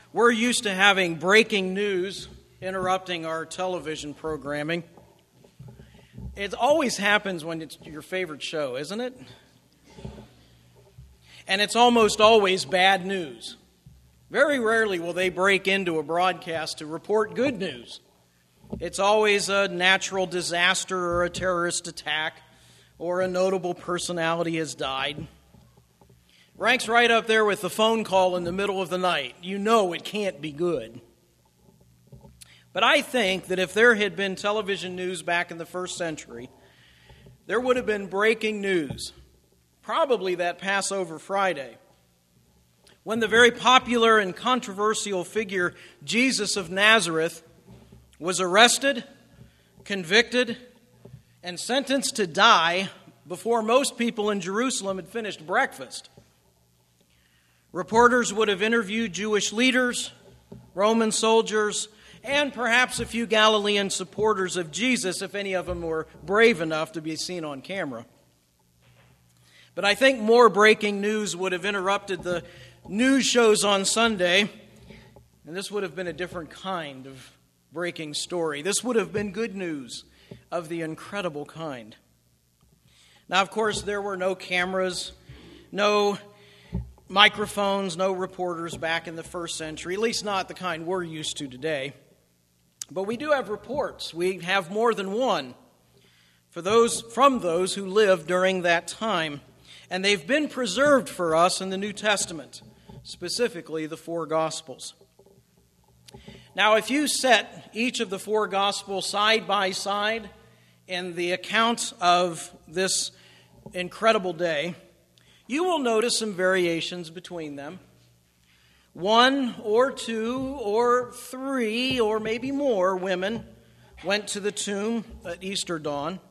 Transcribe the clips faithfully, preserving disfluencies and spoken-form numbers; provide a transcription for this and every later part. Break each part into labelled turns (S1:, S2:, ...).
S1: We're used to having breaking news interrupting our television programming. It always happens when it's your favorite show, isn't it? And it's almost always bad news. Very rarely will they break into a broadcast to report good news. It's always a natural disaster or a terrorist attack or a notable personality has died. Ranks right up there with the phone call in the middle of the night. You know it can't be good. But I think that if there had been television news back in the first century, there would have been breaking news, probably that Passover Friday, when the very popular and controversial figure Jesus of Nazareth was arrested, convicted, and sentenced to die before most people in Jerusalem had finished breakfast. Reporters would have interviewed Jewish leaders, Roman soldiers, and perhaps a few Galilean supporters of Jesus, if any of them were brave enough to be seen on camera. But I think more breaking news would have interrupted the news shows on Sunday, and this would have been a different kind of breaking story. This would have been good news of the incredible kind. Now, of course, there were no cameras, no microphones, no reporters back in the first century, at least not the kind we're used to today. But we do have reports. We have more than one for those from those who lived during that time. And they've been preserved for us in the New Testament, specifically the four Gospels. Now, if you set each of the four Gospels side by side in the account of this incredible day, you will notice some variations between them. One or two or three or maybe more women went to the tomb at Easter dawn.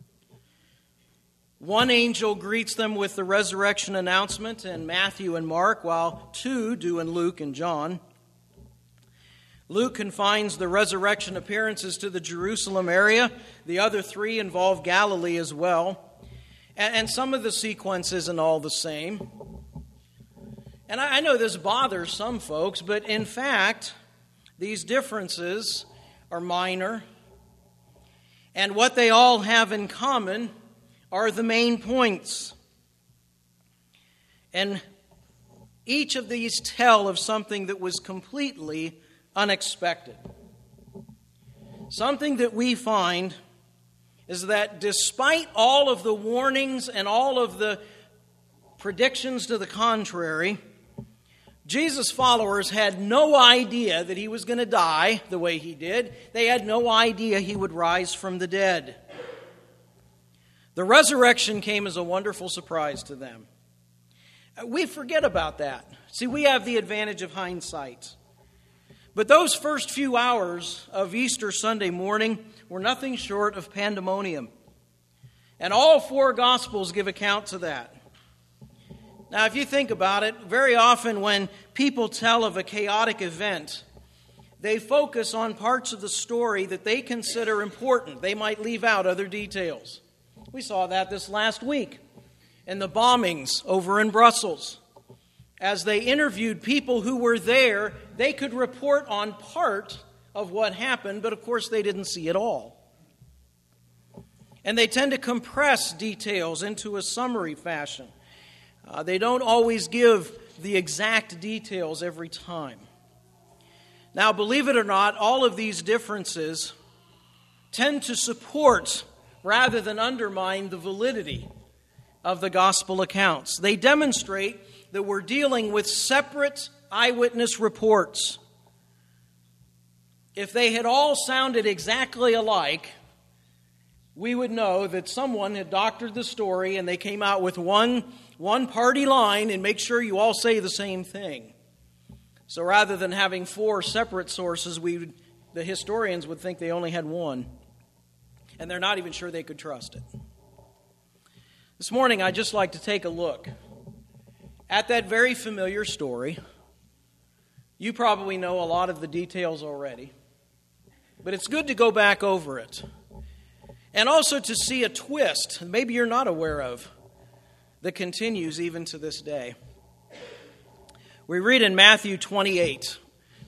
S1: One angel greets them with the resurrection announcement in Matthew and Mark, while two do in Luke and John. Luke confines the resurrection appearances to the Jerusalem area. The other three involve Galilee as well. And some of the sequence isn't all the same. And I know this bothers some folks, but in fact, these differences are minor. And what they all have in common are the main points. And each of these tell of something that was completely unexpected. Something that we find is that despite all of the warnings and all of the predictions to the contrary, Jesus' followers had no idea that he was going to die the way he did. They had no idea he would rise from the dead. The resurrection came as a wonderful surprise to them. We forget about that. See, we have the advantage of hindsight. But those first few hours of Easter Sunday morning were nothing short of pandemonium. And all four Gospels give account to that. Now, if you think about it, very often when people tell of a chaotic event, they focus on parts of the story that they consider important. They might leave out other details. We saw that this last week in the bombings over in Brussels. As they interviewed people who were there, they could report on part of what happened, but of course they didn't see it all. And they tend to compress details into a summary fashion. Uh, they don't always give the exact details every time. Now, believe it or not, all of these differences tend to support rather than undermine the validity of the gospel accounts. They demonstrate that we're dealing with separate eyewitness reports. If they had all sounded exactly alike, we would know that someone had doctored the story and they came out with one, one party line and make sure you all say the same thing. So rather than having four separate sources, we would, the historians would think they only had one. And they're not even sure they could trust it. This morning, I'd just like to take a look at that very familiar story. You probably know a lot of the details already, but it's good to go back over it. And also to see a twist, maybe you're not aware of, that continues even to this day. We read in Matthew twenty-eight,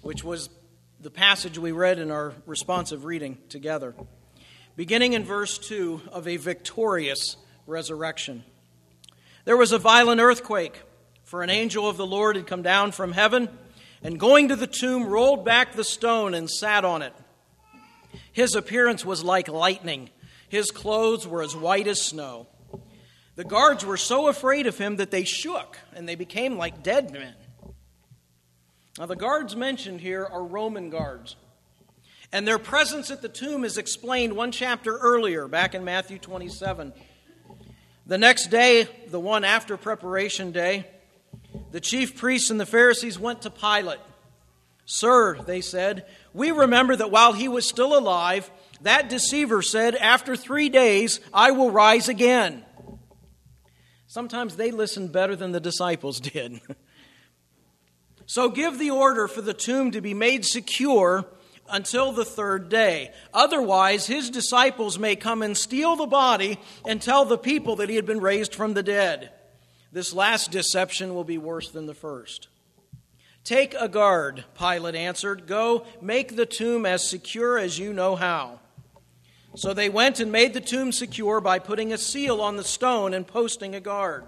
S1: which was the passage we read in our responsive reading together, beginning in verse two of a victorious resurrection. There was a violent earthquake, for an angel of the Lord had come down from heaven, and going to the tomb, rolled back the stone and sat on it. His appearance was like lightning. His clothes were as white as snow. The guards were so afraid of him that they shook, and they became like dead men. Now, the guards mentioned here are Roman guards, and their presence at the tomb is explained one chapter earlier, back in Matthew twenty-seven. The next day, the one after preparation day, the chief priests and the Pharisees went to Pilate. "Sir," they said, "we remember that while he was still alive, that deceiver said, 'After three days I will rise again.'" Sometimes they listened better than the disciples did. "So give the order for the tomb to be made secure until the third day. Otherwise, his disciples may come and steal the body and tell the people that he had been raised from the dead. This last deception will be worse than the first." "Take a guard," Pilate answered. "Go, make the tomb as secure as you know how." So they went and made the tomb secure by putting a seal on the stone and posting a guard.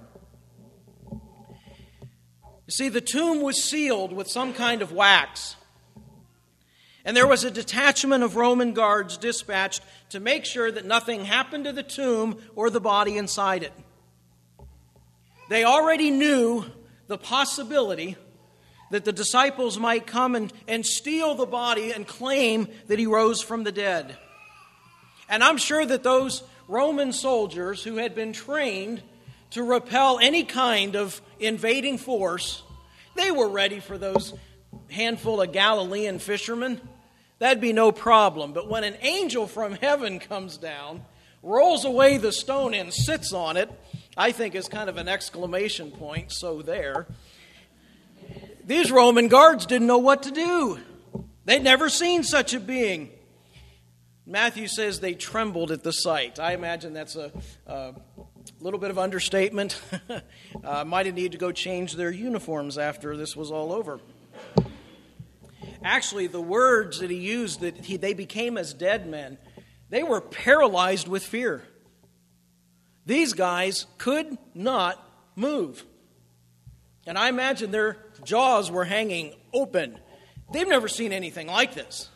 S1: You see, the tomb was sealed with some kind of wax. And there was a detachment of Roman guards dispatched to make sure that nothing happened to the tomb or the body inside it. They already knew the possibility that the disciples might come and, and steal the body and claim that he rose from the dead. And I'm sure that those Roman soldiers who had been trained to repel any kind of invading force, they were ready for those handful of Galilean fishermen. That'd be no problem. But when an angel from heaven comes down, rolls away the stone and sits on it, I think is kind of an exclamation point, so there. These Roman guards didn't know what to do. They'd never seen such a being. Matthew says they trembled at the sight. I imagine that's a, a little bit of understatement. uh, might have needed to go change their uniforms after this was all over. Actually, the words that he used, that he, they became as dead men, they were paralyzed with fear. These guys could not move. And I imagine their jaws were hanging open. They've never seen anything like this.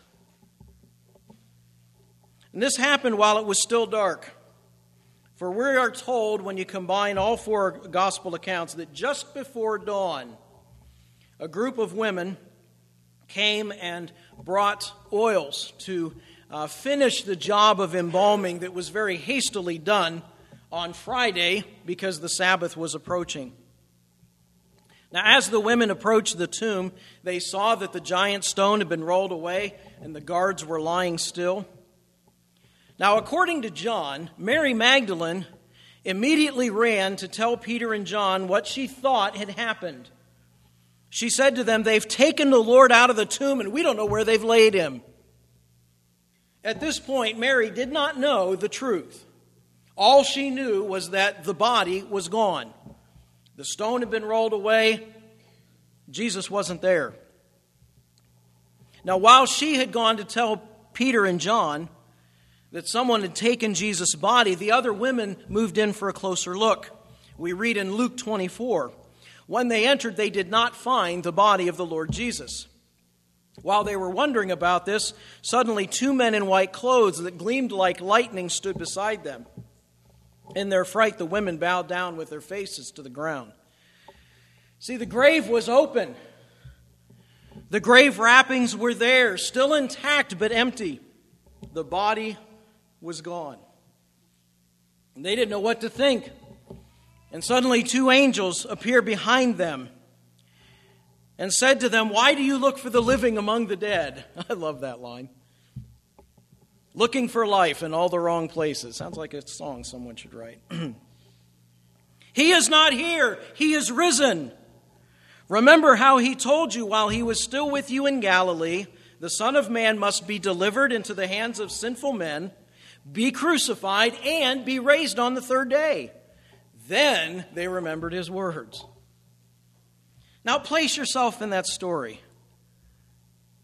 S1: And this happened while it was still dark. For we are told, when you combine all four gospel accounts, that just before dawn, a group of women came and brought oils to uh, finish the job of embalming that was very hastily done on Friday because the Sabbath was approaching. Now, as the women approached the tomb, they saw that the giant stone had been rolled away and the guards were lying still. Now, according to John, Mary Magdalene immediately ran to tell Peter and John what she thought had happened. She said to them, "They've taken the Lord out of the tomb and we don't know where they've laid him." At this point, Mary did not know the truth. All she knew was that the body was gone. The stone had been rolled away. Jesus wasn't there. Now, while she had gone to tell Peter and John that someone had taken Jesus' body, the other women moved in for a closer look. We read in Luke twenty-four, "When they entered, they did not find the body of the Lord Jesus. While they were wondering about this, suddenly two men in white clothes that gleamed like lightning stood beside them. In their fright, the women bowed down with their faces to the ground." See, the grave was open. The grave wrappings were there, still intact but empty. The body was gone. And they didn't know what to think. And suddenly two angels appear behind them and said to them, "Why do you look for the living among the dead?" I love that line. Looking for life in all the wrong places. Sounds like a song someone should write. "He is not here. He is risen. Remember how he told you while he was still with you in Galilee, the Son of Man must be delivered into the hands of sinful men, be crucified, and be raised on the third day." Then they remembered his words. Now place yourself in that story.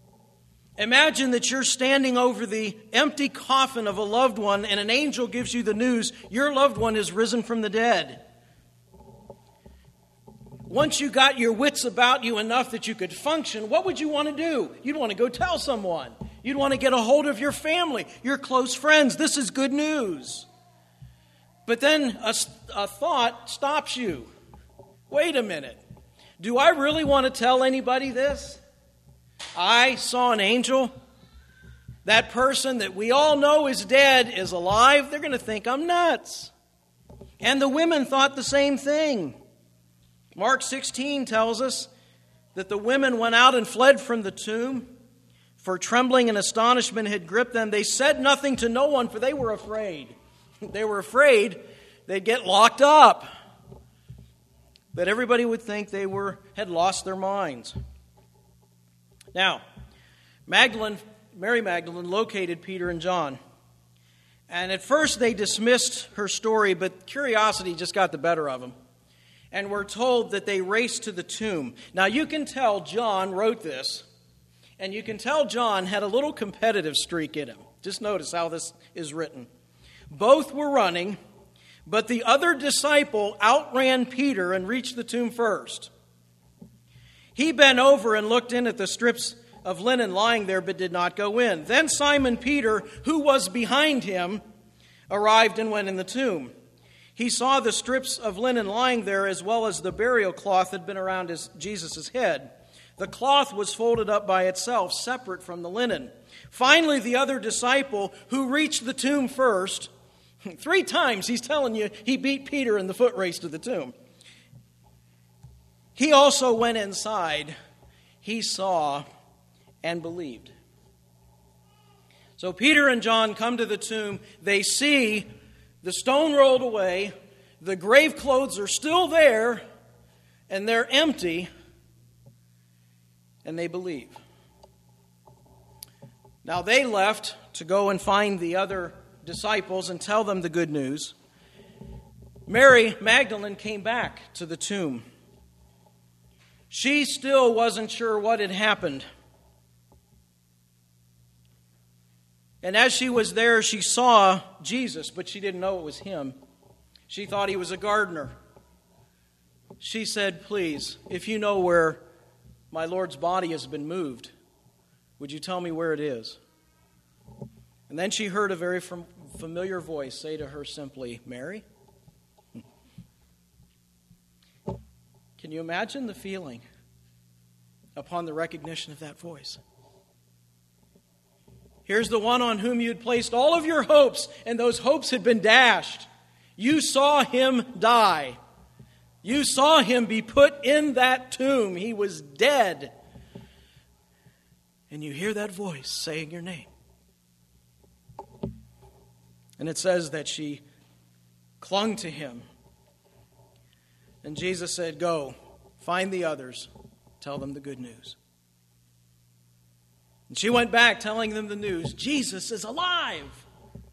S1: Imagine that you're standing over the empty coffin of a loved one and an angel gives you the news your loved one is risen from the dead. Once you got your wits about you enough that you could function, what would you want to do? You'd want to go tell someone. You'd want to get a hold of your family, your close friends. This is good news. But then a, a thought stops you. Wait a minute. Do I really want to tell anybody this? I saw an angel. That person that we all know is dead is alive. They're going to think I'm nuts. And the women thought the same thing. Mark sixteen tells us that the women went out and fled from the tomb, for trembling and astonishment had gripped them. They said nothing to no one, for they were afraid. They were afraid they'd get locked up, that everybody would think they were had lost their minds. Now, Magdalene, Mary Magdalene located Peter and John. And at first they dismissed her story, but curiosity just got the better of them. And we're told that they raced to the tomb. Now you can tell John wrote this, and you can tell John had a little competitive streak in him. Just notice how this is written. Both were running, but the other disciple outran Peter and reached the tomb first. He bent over and looked in at the strips of linen lying there, but did not go in. Then Simon Peter, who was behind him, arrived and went in the tomb. He saw the strips of linen lying there, as well as the burial cloth had been around his, Jesus' head. The cloth was folded up by itself, separate from the linen. Finally, the other disciple, who reached the tomb first, three times he's telling you he beat Peter in the foot race to the tomb. He also went inside. He saw and believed. So Peter and John come to the tomb. They see the stone rolled away. The grave clothes are still there, and they're empty, and they believe. Now they left to go and find the other disciples and tell them the good news. Mary Magdalene came back to the tomb. She still wasn't sure what had happened. And as she was there, she saw Jesus, but she didn't know it was him. She thought he was a gardener. She said, "Please, if you know where my Lord's body has been moved, would you tell me where it is?" And then she heard a very familiar voice say to her simply, "Mary?" Can you imagine the feeling upon the recognition of that voice? Here's the one on whom you had placed all of your hopes, and those hopes had been dashed. You saw him die. You saw him be put in that tomb. He was dead. And you hear that voice saying your name. And it says that she clung to him. And Jesus said, "Go, find the others, tell them the good news." And she went back telling them the news. Jesus is alive.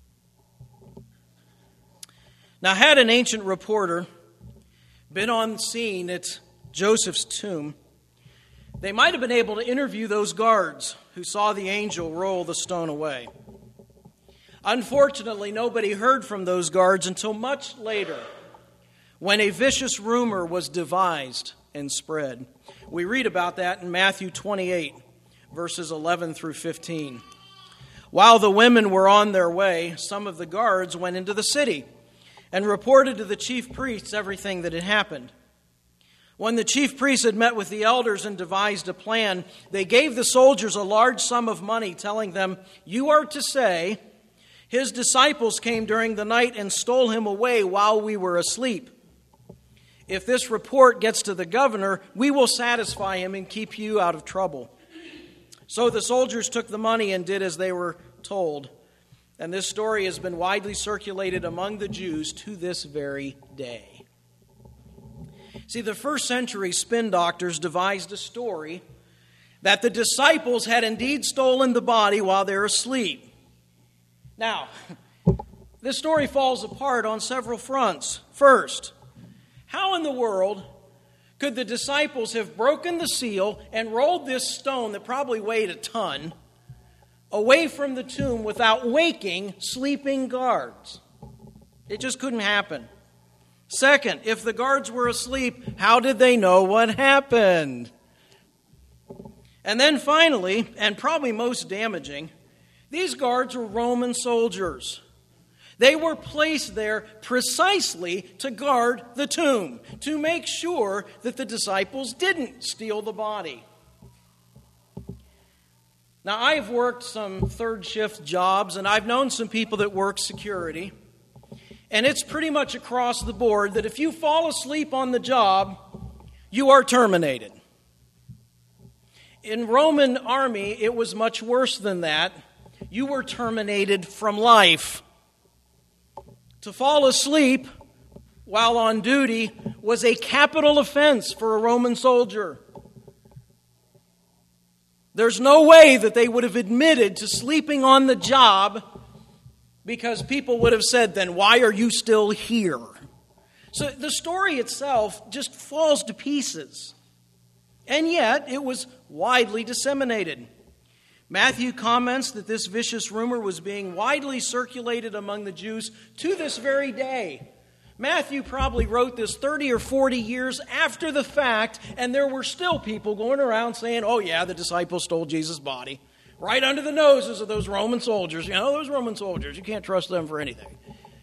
S1: Now, had an ancient reporter been on scene at Joseph's tomb, they might have been able to interview those guards who saw the angel roll the stone away. Unfortunately, nobody heard from those guards until much later, when a vicious rumor was devised and spread. We read about that in Matthew twenty-eight, verses eleven through fifteen. While the women were on their way, some of the guards went into the city and reported to the chief priests everything that had happened. When the chief priests had met with the elders and devised a plan, they gave the soldiers a large sum of money, telling them, "You are to say, 'His disciples came during the night and stole him away while we were asleep.' If this report gets to the governor, we will satisfy him and keep you out of trouble." So the soldiers took the money and did as they were told. And this story has been widely circulated among the Jews to this very day. See, the first century spin doctors devised a story that the disciples had indeed stolen the body while they were asleep. Now, this story falls apart on several fronts. First, how in the world could the disciples have broken the seal and rolled this stone that probably weighed a ton away from the tomb without waking sleeping guards. It just couldn't happen. Second, if the guards were asleep, how did they know what happened? And then finally, and probably most damaging, these guards were Roman soldiers. They were placed there precisely to guard the tomb, to make sure that the disciples didn't steal the body. Now, I've worked some third shift jobs, and I've known some people that work security. And it's pretty much across the board that if you fall asleep on the job, you are terminated. In Roman army, it was much worse than that. You were terminated from life. To fall asleep while on duty was a capital offense for a Roman soldier. There's no way that they would have admitted to sleeping on the job, because people would have said, then why are you still here? So the story itself just falls to pieces. And yet, it was widely disseminated. Matthew comments that this vicious rumor was being widely circulated among the Jews to this very day. Matthew probably wrote this thirty or forty years after the fact, and there were still people going around saying, oh yeah, the disciples stole Jesus' body. Right under the noses of those Roman soldiers. You know, those Roman soldiers, you can't trust them for anything.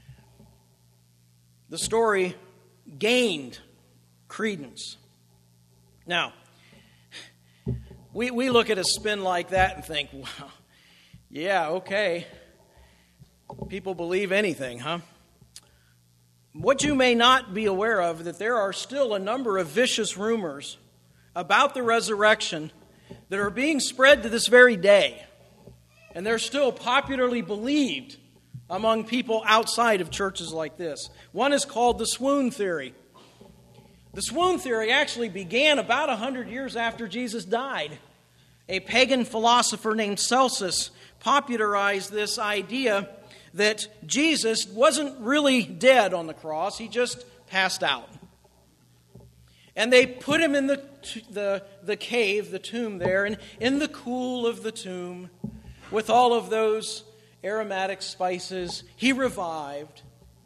S1: The story gained credence. Now, we, we look at a spin like that and think, wow, yeah, okay. People believe anything, huh? What you may not be aware of, that there are still a number of vicious rumors about the resurrection that are being spread to this very day. And they're still popularly believed among people outside of churches like this. One is called the swoon theory. The swoon theory actually began about one hundred years after Jesus died. A pagan philosopher named Celsus popularized this idea that Jesus wasn't really dead on the cross, he just passed out. And they put him in the, the, the cave, the tomb there, and in the cool of the tomb, with all of those aromatic spices, he revived,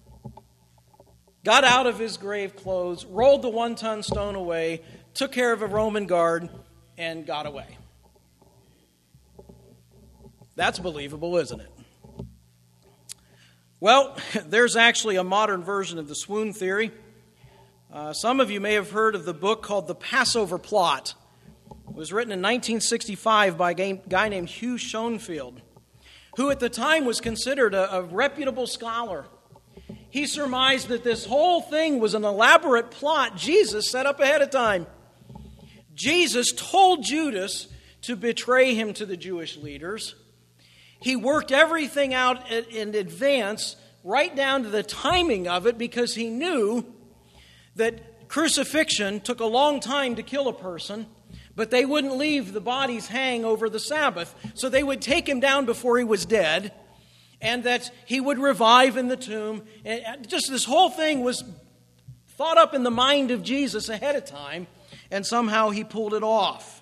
S1: got out of his grave clothes, rolled the one-ton stone away, took care of a Roman guard, and got away. That's believable, isn't it? Well, there's actually a modern version of the swoon theory. Uh, some of you may have heard of the book called The Passover Plot. It was written in nineteen sixty-five by a guy named Hugh Schoenfield, who at the time was considered a, a reputable scholar. He surmised that this whole thing was an elaborate plot Jesus set up ahead of time. Jesus told Judas to betray him to the Jewish leaders. He worked everything out in advance, right down to the timing of it, because he knew that crucifixion took a long time to kill a person, but they wouldn't leave the bodies hang over the Sabbath. So they would take him down before he was dead, and that he would revive in the tomb. And just this whole thing was thought up in the mind of Jesus ahead of time, and somehow he pulled it off.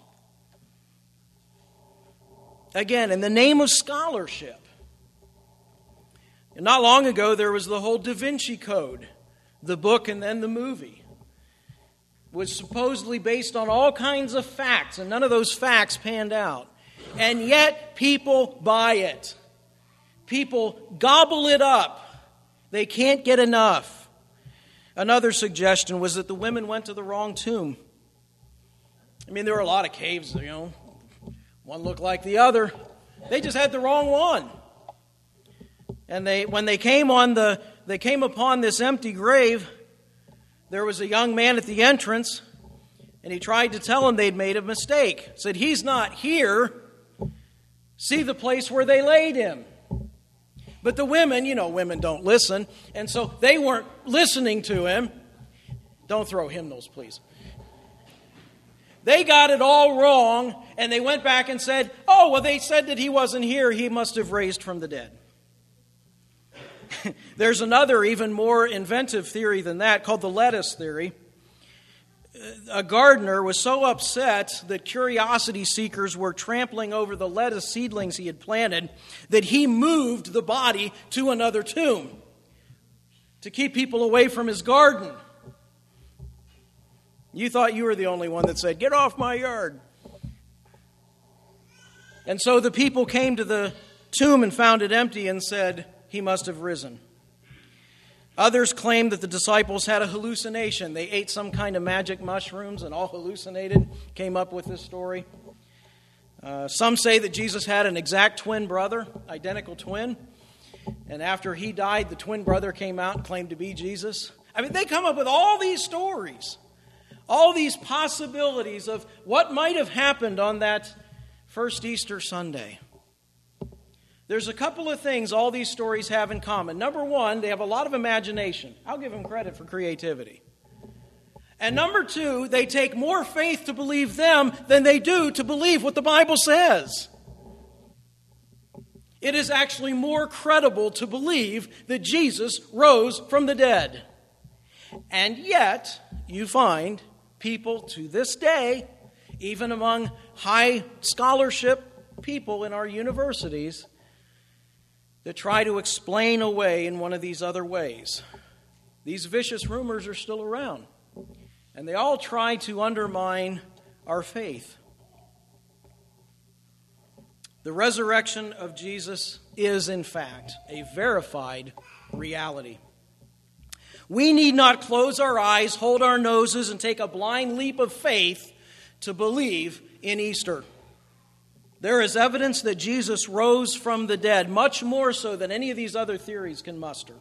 S1: Again, in the name of scholarship. And not long ago, there was the whole Da Vinci Code, the book and then the movie. It was supposedly based on all kinds of facts, and none of those facts panned out. And yet, people buy it. People gobble it up. They can't get enough. Another suggestion was that the women went to the wrong tomb. I mean, there were a lot of caves, you know. One looked like the other. They just had the wrong one. And they, when they came on the, they came upon this empty grave, there was a young man at the entrance, and he tried to tell them they'd made a mistake. Said, he's not here. See the place where they laid him. But the women, you know, women don't listen, and so they weren't listening to him. Don't throw hymnals, please. They got it all wrong, and they went back and said, oh, well, they said that he wasn't here. He must have raised from the dead. There's another even more inventive theory than that called the lettuce theory. a gardener was so upset that curiosity seekers were trampling over the lettuce seedlings he had planted that he moved the body to another tomb to keep people away from his garden. You thought you were the only one that said, "Get off my yard." And so the people came to the tomb and found it empty and said, "He must have risen." Others claimed that the disciples had a hallucination. They ate some kind of magic mushrooms and all hallucinated, came up with this story. Uh, some say that Jesus had an exact twin brother, identical twin. And after he died, the twin brother came out and claimed to be Jesus. I mean, they come up with all these stories, all these possibilities of what might have happened on that first Easter Sunday. There's a couple of things all these stories have in common. Number one, they have a lot of imagination. I'll give them credit for creativity. And number two, they take more faith to believe them than they do to believe what the Bible says. It is actually more credible to believe that Jesus rose from the dead. And yet, you find people to this day, even among high scholarship people in our universities, that try to explain away in one of these other ways. These vicious rumors are still around, and they all try to undermine our faith. The resurrection of Jesus is, in fact, a verified reality. We need not close our eyes, hold our noses, and take a blind leap of faith to believe in Easter. There is evidence that Jesus rose from the dead, much more so than any of these other theories can muster.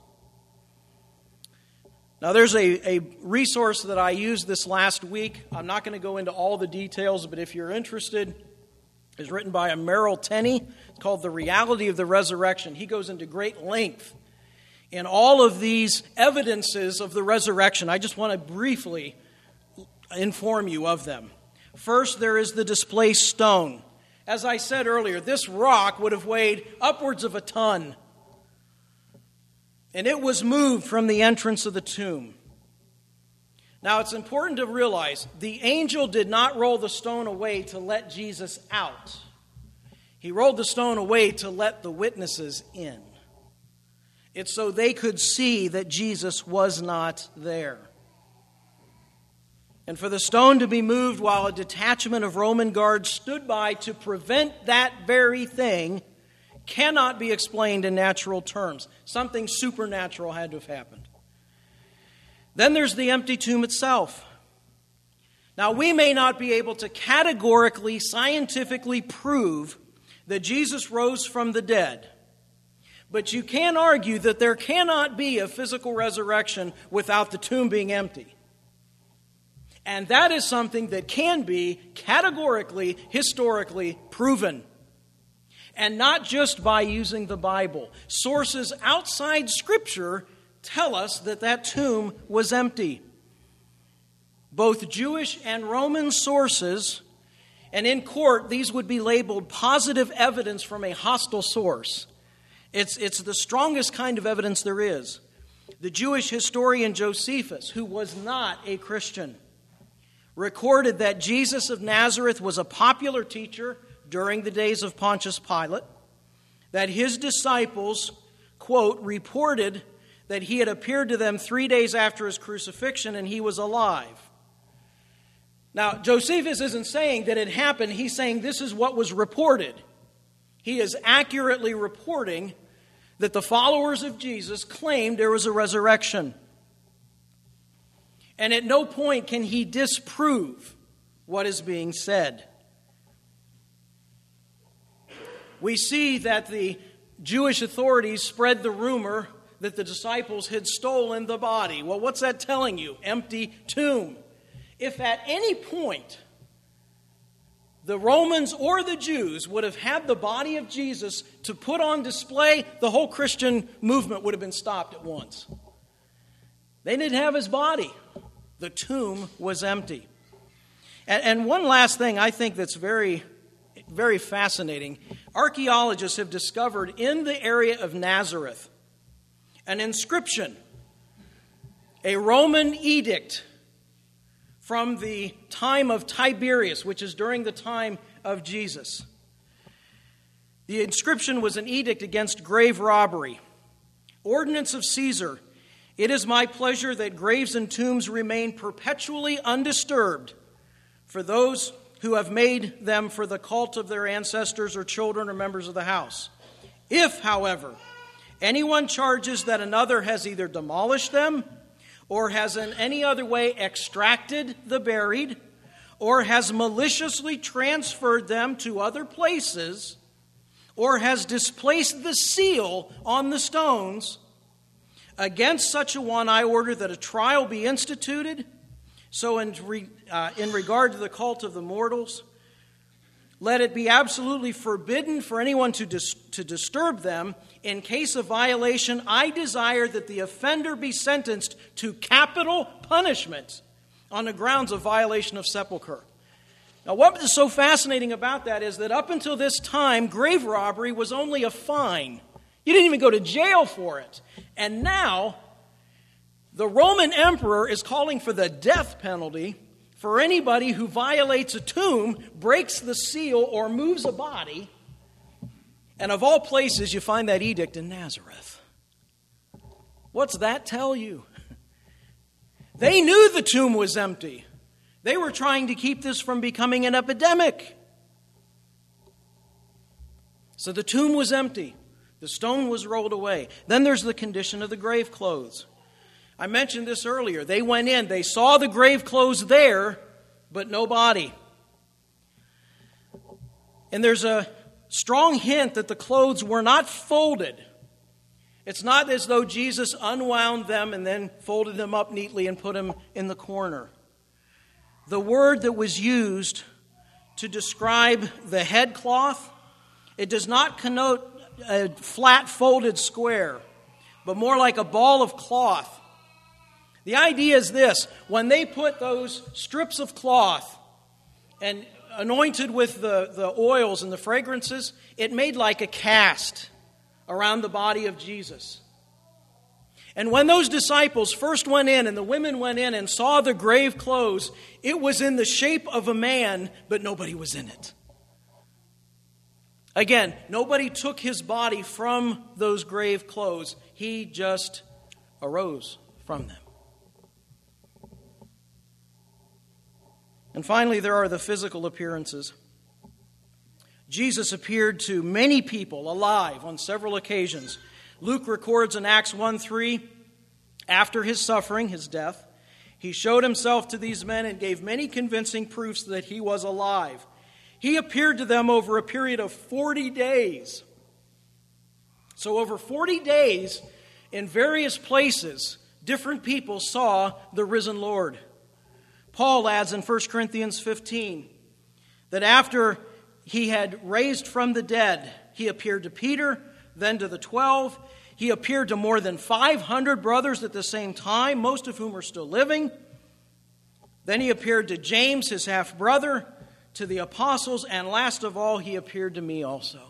S1: Now, there's a, a resource that I used this last week. I'm not going to go into all the details, but if you're interested, it's written by a Merrill Tenney. It's called The Reality of the Resurrection. He goes into great length in all of these evidences of the resurrection. I just want to briefly inform you of them. First, there is the displaced stone. As I said earlier, this rock would have weighed upwards of a ton. And it was moved from the entrance of the tomb. Now, it's important to realize the angel did not roll the stone away to let Jesus out. He rolled the stone away to let the witnesses in. It's so they could see that Jesus was not there. And for the stone to be moved while a detachment of Roman guards stood by to prevent that very thing cannot be explained in natural terms. Something supernatural had to have happened. Then there's the empty tomb itself. Now, we may not be able to categorically, scientifically prove that Jesus rose from the dead, but you can argue that there cannot be a physical resurrection without the tomb being empty. And that is something that can be categorically, historically proven. And not just by using the Bible. Sources outside Scripture tell us that that tomb was empty. Both Jewish and Roman sources, and in court, these would be labeled positive evidence from a hostile source. It's, it's the strongest kind of evidence there is. The Jewish historian Josephus, who was not a Christian, recorded that Jesus of Nazareth was a popular teacher during the days of Pontius Pilate, that his disciples, quote, reported that he had appeared to them three days after his crucifixion and he was alive. Now, Josephus isn't saying that it happened. He's saying this is what was reported. He is accurately reporting that the followers of Jesus claimed there was a resurrection. And at no point can he disprove what is being said. We see that the Jewish authorities spread the rumor that the disciples had stolen the body. Well, what's that telling you? Empty tomb. If at any point the Romans or the Jews would have had the body of Jesus to put on display, the whole Christian movement would have been stopped at once. They didn't have his body. The tomb was empty. And, and one last thing I think that's very, very fascinating. Archaeologists have discovered in the area of Nazareth an inscription, a Roman edict from the time of Tiberius, which is during the time of Jesus. The inscription was an edict against grave robbery. Ordinance of Caesar, it is my pleasure that graves and tombs remain perpetually undisturbed for those who have made them for the cult of their ancestors or children or members of the house. If, however, anyone charges that another has either demolished them or has in any other way extracted the buried or has maliciously transferred them to other places or has displaced the seal on the stones, against such a one I order that a trial be instituted. So in, re, uh, in regard to the cult of the mortals, let it be absolutely forbidden for anyone to, dis, to disturb them. In case of violation, I desire that the offender be sentenced to capital punishment on the grounds of violation of sepulchre. Now, what is so fascinating about that is that up until this time, grave robbery was only a fine. You didn't even go to jail for it. And now, the Roman emperor is calling for the death penalty for anybody who violates a tomb, breaks the seal, or moves a body. And of all places, you find that edict in Nazareth. What's that tell you? They knew the tomb was empty. They were trying to keep this from becoming an epidemic. So the tomb was empty. The stone was rolled away. Then there's the condition of the grave clothes. I mentioned this earlier. They went in. They saw the grave clothes there, but no body. And there's a strong hint that the clothes were not folded. It's not as though Jesus unwound them and then folded them up neatly and put them in the corner. The word that was used to describe the headcloth, it does not connote a flat folded square, but more like a ball of cloth. The idea is this: when they put those strips of cloth and anointed with the, the oils and the fragrances, it made like a cast around the body of Jesus. And when those disciples first went in and the women went in and saw the grave clothes, it was in the shape of a man, but nobody was in it. Again, nobody took his body from those grave clothes. He just arose from them. And finally, there are the physical appearances. Jesus appeared to many people alive on several occasions. Luke records in Acts one three, after his suffering, his death, he showed himself to these men and gave many convincing proofs that he was alive. He appeared to them over a period of forty days. So over forty days, in various places, different people saw the risen Lord. Paul adds in First Corinthians fifteen that after he had raised from the dead, he appeared to Peter, then to the twelve. He appeared to more than five hundred brothers at the same time, most of whom are still living. Then he appeared to James, his half-brother, to the apostles, and last of all, he appeared to me also.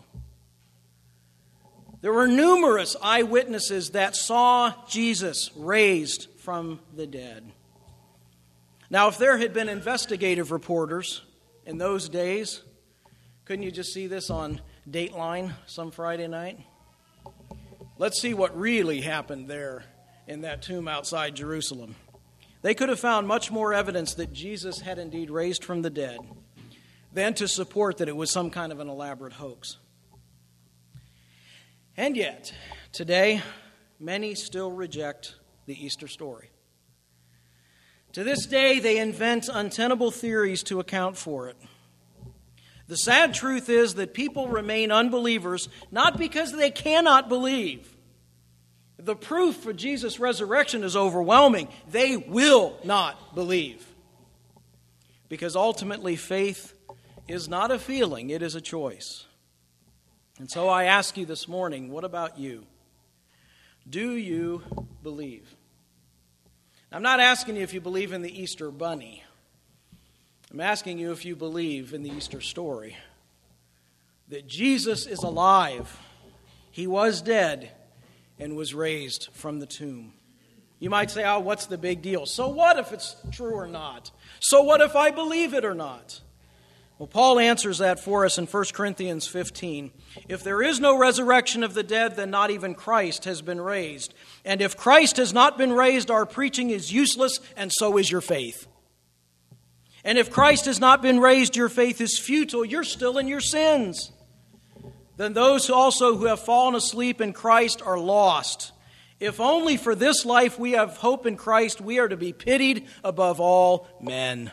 S1: There were numerous eyewitnesses that saw Jesus raised from the dead. Now, if there had been investigative reporters in those days, couldn't you just see this on Dateline some Friday night? Let's see what really happened there in that tomb outside Jerusalem. They could have found much more evidence that Jesus had indeed raised from the dead than to support that it was some kind of an elaborate hoax. And yet, today, many still reject the Easter story. To this day, they invent untenable theories to account for it. The sad truth is that people remain unbelievers not because they cannot believe. The proof for Jesus' resurrection is overwhelming. They will not believe. Because ultimately, faith is not a feeling, it is a choice. And so I ask you this morning, what about you? Do you believe? I'm not asking you if you believe in the Easter bunny. I'm asking you if you believe in the Easter story. That Jesus is alive. He was dead and was raised from the tomb. You might say, oh, what's the big deal? So what if it's true or not? So what if I believe it or not? Well, Paul answers that for us in First Corinthians fifteen. If there is no resurrection of the dead, then not even Christ has been raised. And if Christ has not been raised, our preaching is useless, and so is your faith. And if Christ has not been raised, your faith is futile. You're still in your sins. Then those also who have fallen asleep in Christ are lost. If only for this life we have hope in Christ, we are to be pitied above all men.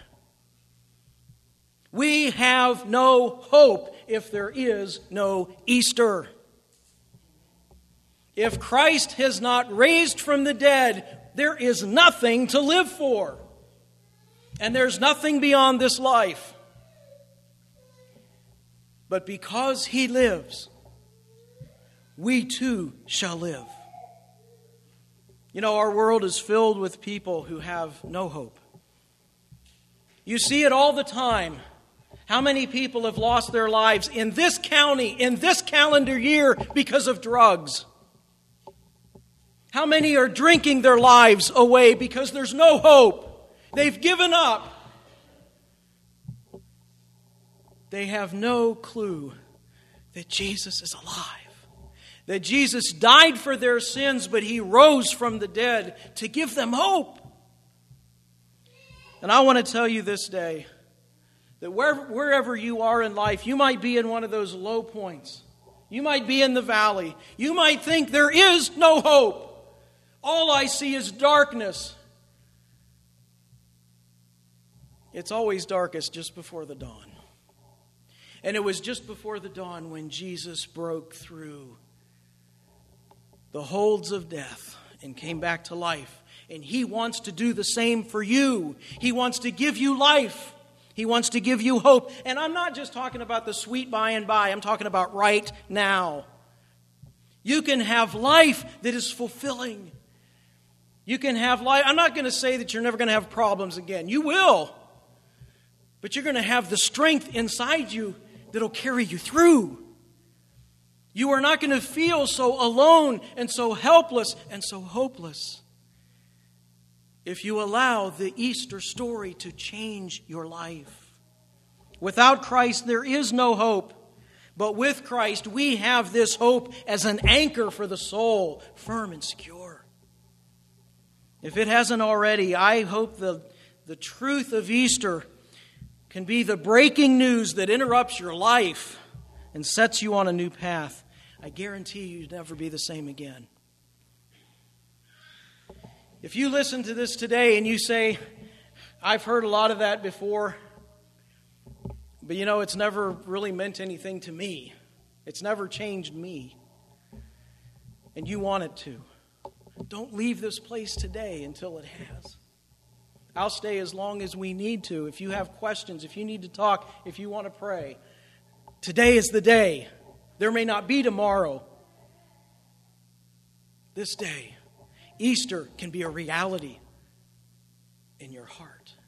S1: We have no hope if there is no Easter. If Christ has not raised from the dead, there is nothing to live for. And there's nothing beyond this life. But because He lives, we too shall live. You know, our world is filled with people who have no hope. You see it all the time. How many people have lost their lives in this county, in this calendar year, because of drugs? How many are drinking their lives away because there's no hope? They've given up. They have no clue that Jesus is alive. That Jesus died for their sins, but He rose from the dead to give them hope. And I want to tell you this day, that wherever, wherever you are in life, you might be in one of those low points. You might be in the valley. You might think there is no hope. All I see is darkness. It's always darkest just before the dawn. And it was just before the dawn when Jesus broke through the holds of death and came back to life. And He wants to do the same for you. He wants to give you life. He wants to give you hope. And I'm not just talking about the sweet by and by. I'm talking about right now. You can have life that is fulfilling. You can have life. I'm not going to say that you're never going to have problems again. You will. But you're going to have the strength inside you that'll carry you through. You are not going to feel so alone and so helpless and so hopeless if you allow the Easter story to change your life. Without Christ, there is no hope. But with Christ, we have this hope as an anchor for the soul, firm and secure. If it hasn't already, I hope the, the truth of Easter can be the breaking news that interrupts your life and sets you on a new path. I guarantee you'll never be the same again. If you listen to this today and you say, I've heard a lot of that before, but you know, it's never really meant anything to me. It's never changed me. And you want it to. Don't leave this place today until it has. I'll stay as long as we need to. If you have questions, if you need to talk, if you want to pray, today is the day. There may not be tomorrow. This day, Easter can be a reality in your heart.